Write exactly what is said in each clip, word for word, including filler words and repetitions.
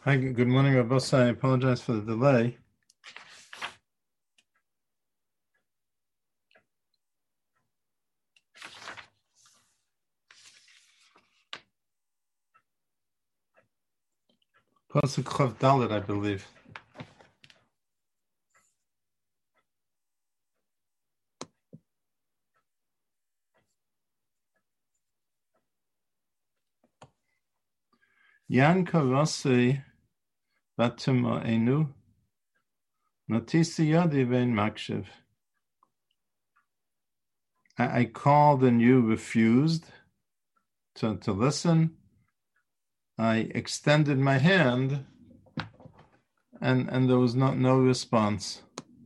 Hi, good morning, Rabbi. I apologize for the delay. Pasuk Chav Dalet, I believe. Yan karasi batuma enu notisi yadi vein makshiv. I called and you refused to, to listen. I extended my hand and, and there was not no response.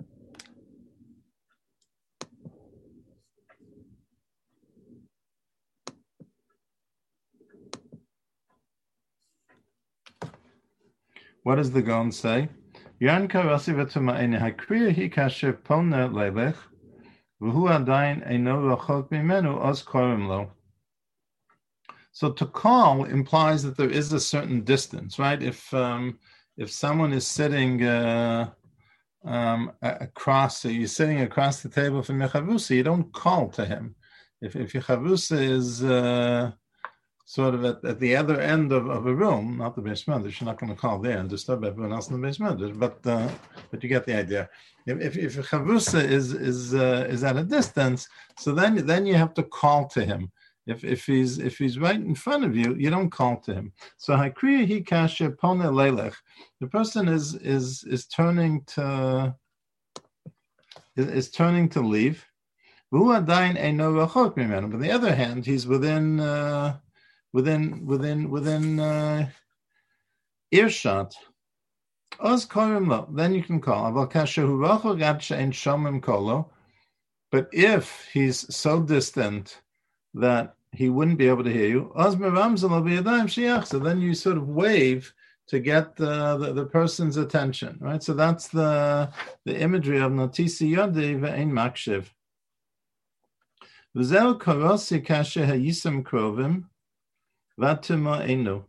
What does the Gaon say? Yan karasi batuma enu hakriya hi kasher pona leilech v'hu adayin eino rachok mimenu oz korim lo. So to call implies that there is a certain distance, right? If um, if someone is sitting uh, um, across, so you're sitting across the table from your chavusa, you don't call to him. If if your chavusa is uh, sort of at, at the other end of, of a room, not the Beis Medrash, you're not going to call there and disturb everyone else in the Beis Medrash, but uh, but you get the idea. If if, if your chavusa is is uh, is at a distance, so then then you have to call to him. If if he's if he's right in front of you, you don't call to him. So hakriya hi kasher pone leilech. The person is is is turning to is, is turning to leave. But on the other hand, he's within uh, within within within uh, earshot. Then you can call. But if he's so distant that he wouldn't be able to hear you, so then you sort of wave to get the, the, the person's attention, right? So that's the the imagery of notisi yodi ve'ein makshiv. V'zeu karosi kasher hayisam krovim v'atuma einu.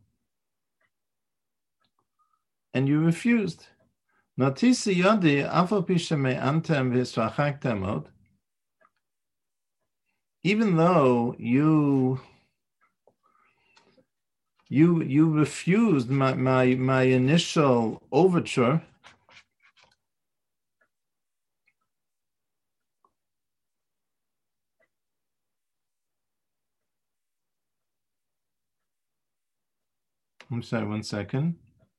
And you refused. Notisi yodi afal pisha me'antem v'hisrachaktem od. Even though you you you refused my my, my initial overture, I'm sorry, one second.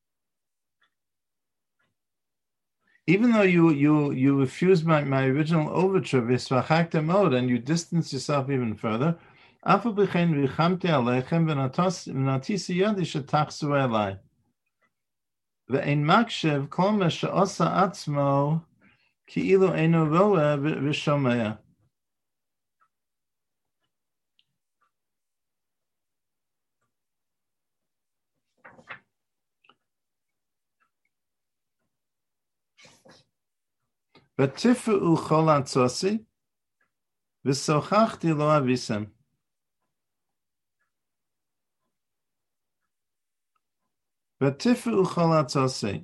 Even though you you you refused my, my original overture, v'hisrachaktem od, and you distanced yourself even further, afal b'chein v'chamte aleichem v'natisi yodi shetachzu elai. Ve'ein makshev kol ma she'osa atzmo ki'ilu eino roeh v'shomea. V'tifru chol atzosi v'sochachti lo avisem. V'tifru chol atzosi.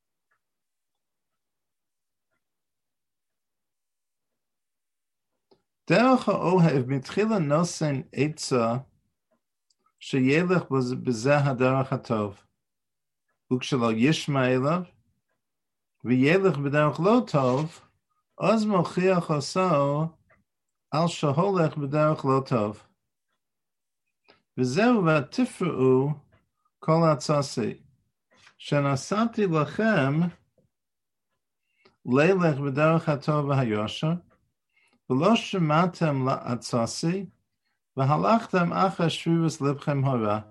Derech ha'ohev mitchila nosen etza sheyelech b'zeh haderech hatov ukshelo yishma elav v'yelech b'derech lo tov oz mochiach oso al sheholech b'derech lo tov v'zeu v'tifru kol atzosi shenasati lachem leilech b'derech hatov v'hayosher v'lo shematem la'atzosi v'halachtem achar shvivus libchem hora.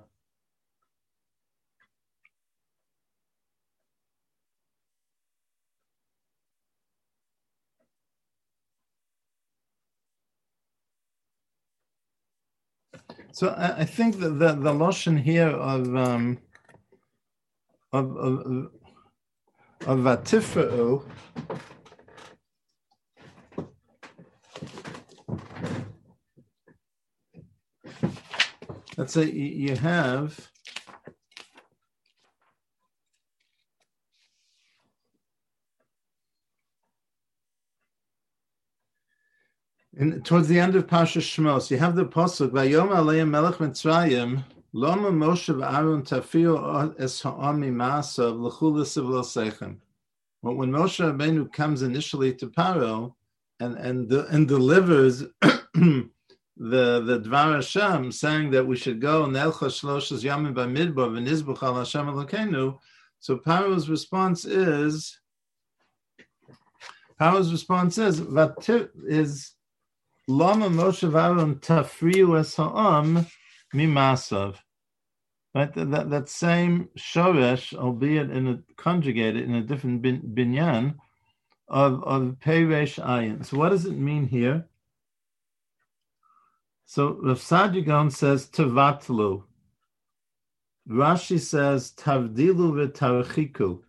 So I, I think that the, the lashon here of um, of of, of vatifra'u let's say you have In, towards the end of Parsha Shmos, you have the pasuk Vayom Aleim Melech Mitzrayim Lama Moshe v'Aaron Tafiu Es Ha'ami Ma'asav L'Chulas V'Losechem. But when Moshe Rabbeinu comes initially to Paro and and and delivers the the Dvar Hashem, saying that we should go Nelcha Shloshas Yamim B'Midbar V'Nizbuch Al Hashem Elokeinu, so Paro's response is Paro's response is Vativ is Lama Moshe v'Aaron Tafriu Es Ha'am Mimasav. Right, that, that same shoresh, albeit in a conjugated in a different bin, binyan, of of Peiresh Ayin. So what does it mean here? So Rav Saadia Gaon says Tavatlu. Rashi says Tavdilu v'Tarchiku.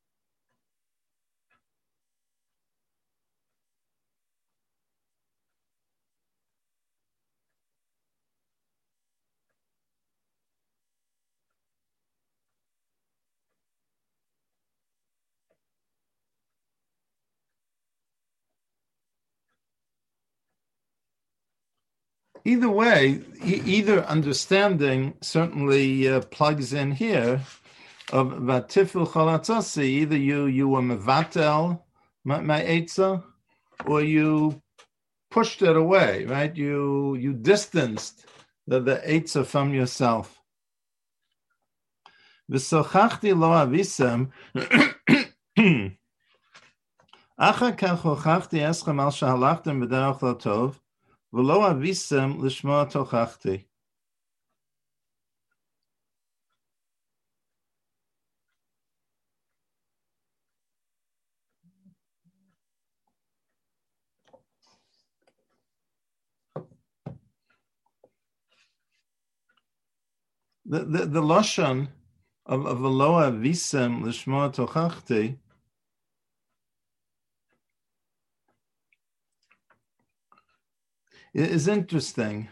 Either way, e- either understanding certainly uh, plugs in here of vatifil chalatzasi. Either you you were mevatel my, my etza, or you pushed it away. Right? You you distanced the the etza from yourself. V'sochachti lo avisem. Achar kach hochachti eschem al shahalachtem b'derech lo tov. V'lo avisem l'shma tochachti. The the the lashon of of v'lo avisem l'shma tochachti is interesting.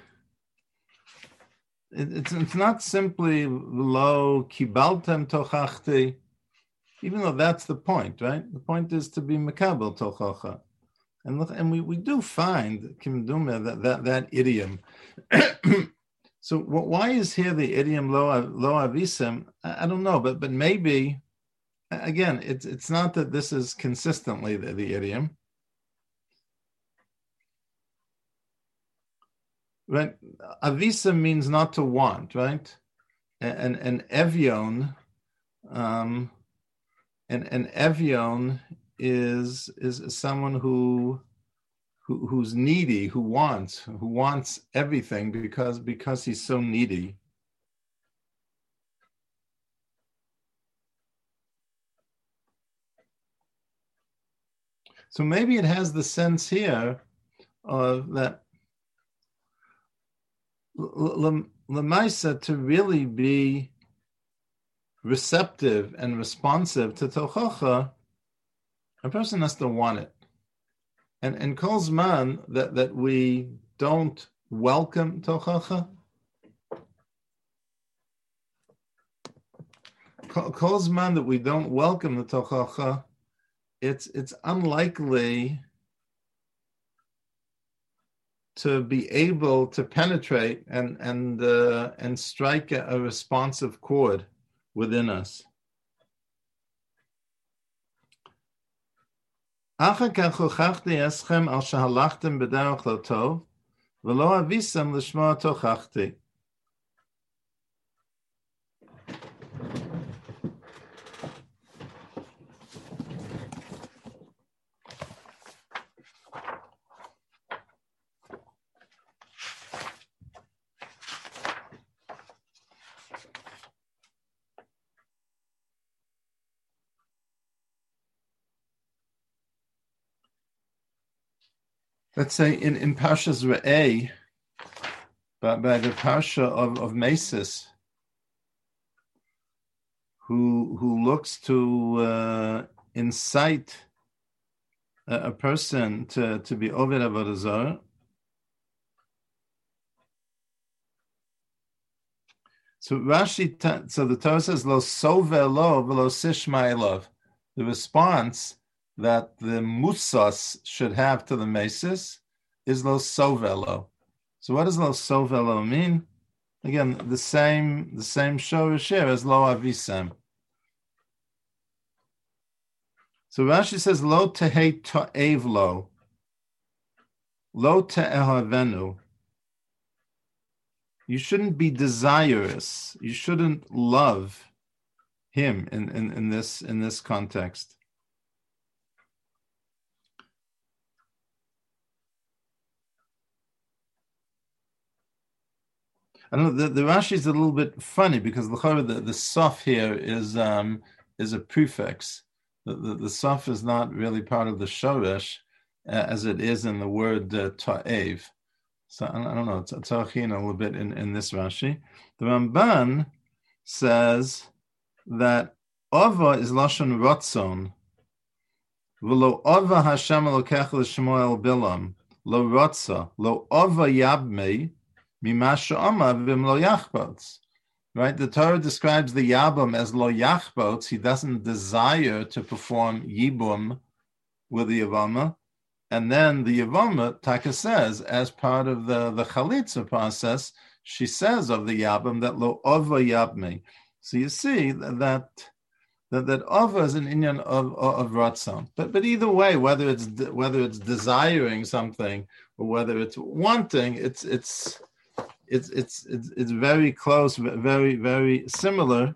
It, it's it's not simply lo kibaltem tochachti, even though that's the point, right? The point is to be mekabel tochacha, and look, and we, we do find kimdume that that that idiom. So why is here the idiom lo lo avisem? I, I don't know, but but maybe again, it's it's not that this is consistently the, the idiom. Right, avisa means not to want, right? And and evion, um, and and evion is is someone who, who who's needy, who wants, who wants everything because because he's so needy. So maybe it has the sense here of that. L'maisa, to really be receptive and responsive to tochacha, a person has to want it. And and kol zman that, that we don't welcome tochacha, kol zman that we don't welcome the tochacha, it's it's unlikely to be able to penetrate and and uh, and strike a, a responsive chord within us. Achar kach hochachti eschem al shahalachtem b'derech lo tov, v'lo avisem l'shma tochachti. Let's say in, in Parshas Re'eh, by, by the Parsha of, of Mesis, who who looks to uh, incite a, a person to, to be Oved Avodah Zarah. So Rashi, ta, so the Torah says, Lo sove lo v'lo sishma elov. The response that the musas should have to the mesis is lo sovelo. So what does lo sovelo mean? Again, the same the same shorish here as lo avisem. So Rashi says lo tehei to'ev lo, lo te'ehavenu. You shouldn't be desirous. You shouldn't love him in, in, in this in this context. I don't know, the, the Rashi is a little bit funny because the the, the sof here is um, is a prefix. The, the, the sof is not really part of the shoresh uh, as it is in the word uh, ta'ev. So I, I don't know, it's talking a little bit in, in this Rashi. The Ramban says that Ova is Lashon Ratzon. V'lo Ova Hashem Elokech l'Shmuel Bilam. Lo Ratza. Lo Ova Yabmei. Right, the Torah describes the Yabam as lo yachbots. He doesn't desire to perform Yibum with the Yavama. And then the Yavama, Taka says, as part of the, the Chalitza process, she says of the Yabam that lo ova yabme. So you see that that, that ova is an inyan of, of, of Ratzon. But but either way, whether it's whether it's desiring something or whether it's wanting, it's it's It's it's it's it's very close, very very similar.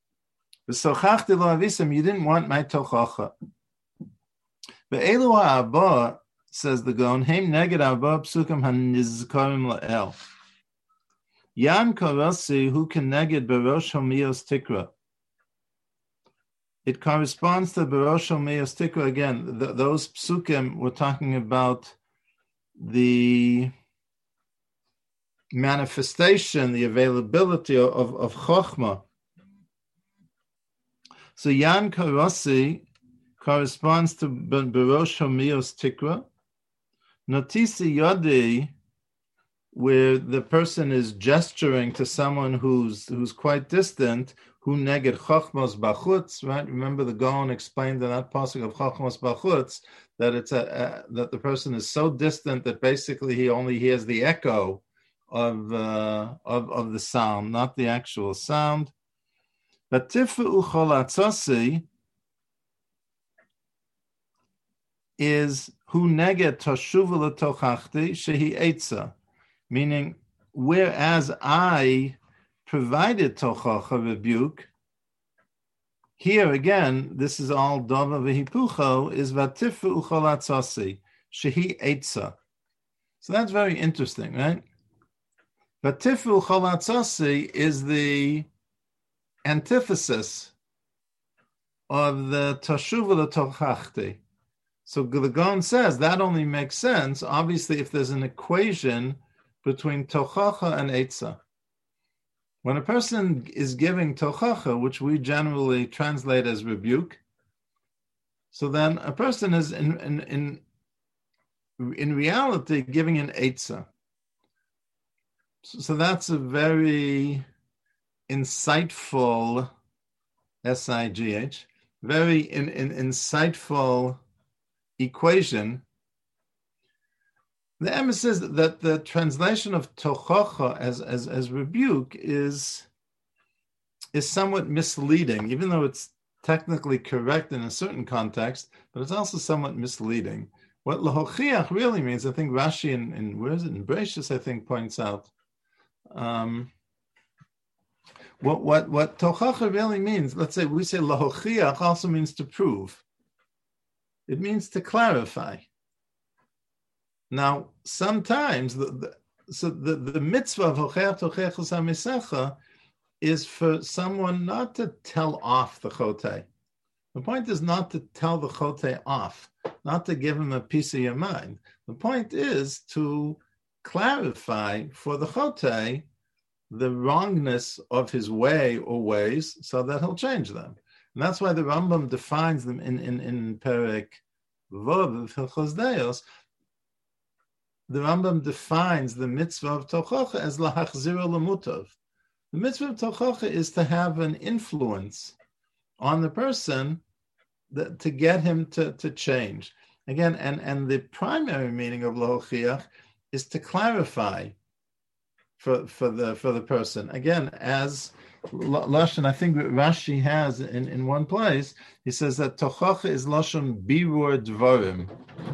You didn't want my tochacha. But Elu ha'aba, says the Gaon, heim neged arba psukim hanizkarim la'el. Yan karasi hu keneged berosh homiyos tikra. It corresponds to berosh homiyos tikra again. The, those psukim we're talking about the manifestation, the availability of, of, of Chochmah. So Yan Karasi corresponds to Berosh Homiyos Tikra. Notisi Yodi, where the person is gesturing to someone who's who's quite distant, who neged Chochmos Bachutz, right? Remember the Gaon explained in that passage of Chochmos Bachutz that it's a, a that the person is so distant that basically he only hears the echo of uh, of of the sound, not the actual sound. But tifu ucholatzasi is hu neged toshuva letochachti shehi etza, meaning whereas I provided tochacha rebuke, here again this is all dava v'hipucho is vatifu ucholatzasi shehi etza. So that's very interesting, right? But Tifu Cholatzasi is the antithesis of the Tashuva L'Tochachti. So the Gaon says that only makes sense, obviously, if there's an equation between Tochacha and Eitzah. When a person is giving Tochacha, which we generally translate as rebuke, so then a person is in in in, in reality giving an Eitzah. So that's a very insightful, S I G H, very in, in, insightful equation. The emes says that the translation of tochacha as, as, as rebuke is, is somewhat misleading, even though it's technically correct in a certain context, but it's also somewhat misleading. What lahochiach really means, I think Rashi in, in where is it, in Bereshis, I think, points out, Um, what what what tochacha really means? Let's say we say lahochiach also means to prove. It means to clarify. Now, sometimes the, the so the, the mitzvah of hocheach tochechus hamisecha is for someone not to tell off the chotei. The point is not to tell the chotei off, not to give him a piece of your mind. The point is to clarify for the chotei the wrongness of his way or ways so that he'll change them. And that's why the Rambam defines them in, in, in Perek Vov of Hilchos Deos. The Rambam defines the mitzvah of tochacha as lahachzira lemutav. The mitzvah of tochacha is to have an influence on the person that, to get him to, to change. Again, and, and the primary meaning of Lahochiach is to clarify for, for the for the person. Again, as Lashon, I think Rashi has in, in one place, he says that Tochacha is Lashon Birur Dvarim.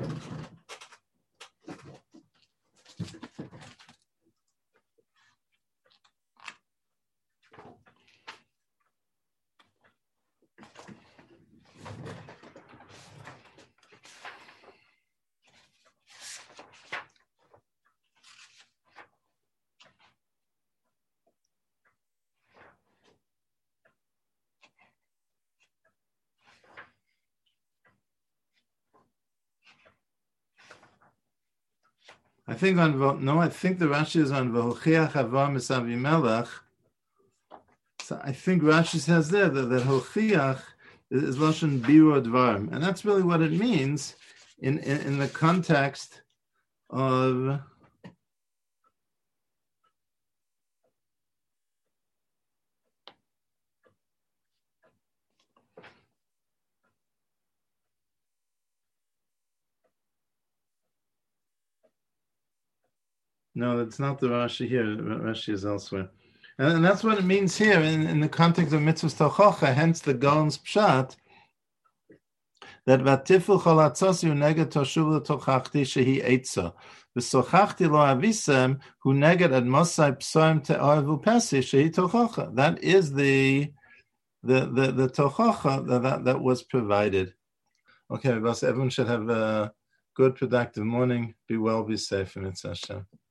I think on no, I think the Rashi is on V'hochiach Avraham es Avimelech. So I think Rashi says there that, that Hochiach is Lashon Birur Dvarim, and that's really what it means in, in, in the context of no, it's not the Rashi here. Rashi is elsewhere. And, and that's what it means here in, in the context of mitzvahs tochacha, hence the Gaon's pshat, that vatiful cholatzos yu neged toshuv l'tochachti shehi eitza. V'sochachti lo avisem hu neged ad mosai psoim te'orevu pesi shehi tochacha. That is the the the, the tochacha that, that, that was provided. Okay, everyone should have a good, productive morning. Be well, be safe, and it's Hashem.